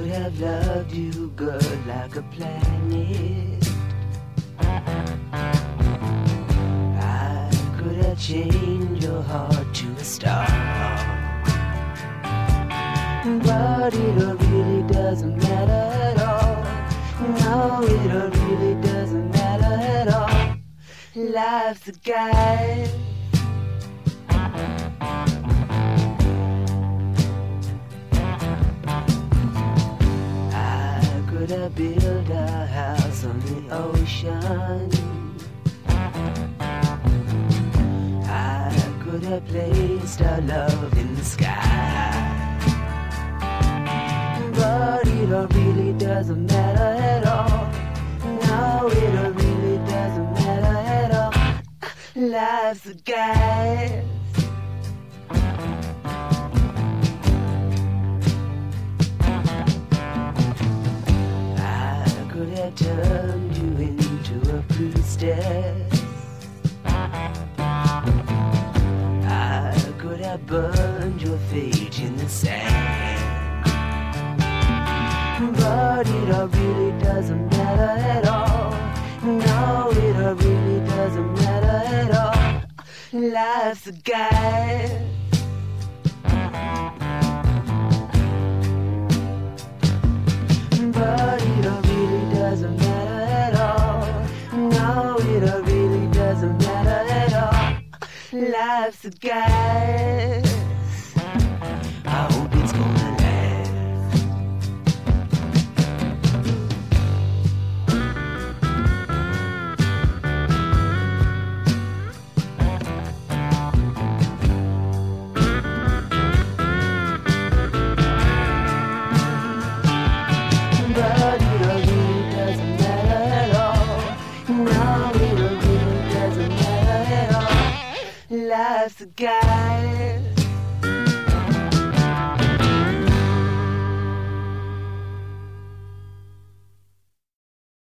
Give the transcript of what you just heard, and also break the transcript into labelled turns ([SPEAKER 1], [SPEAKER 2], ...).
[SPEAKER 1] have loved you, girl, like a planet. I could have changed your heart to a star. But it really doesn't matter at all. No, it really doesn't matter at all. Life's a guide. I could have built a house on the ocean. I could have placed our love in the sky. But it really doesn't matter at all. No, it really doesn't matter at all. Life's a guide. I could have turned you into a priestess. I could have burned your fate in the sand. But it really doesn't matter at all. No, it really doesn't matter at all. Life's a guide. But it really doesn't matter at all. No, it really doesn't matter at all. Life's a guide. I hope it's gonna last. But it really doesn't matter at all. No, it really doesn't matter at all. Life's a guide.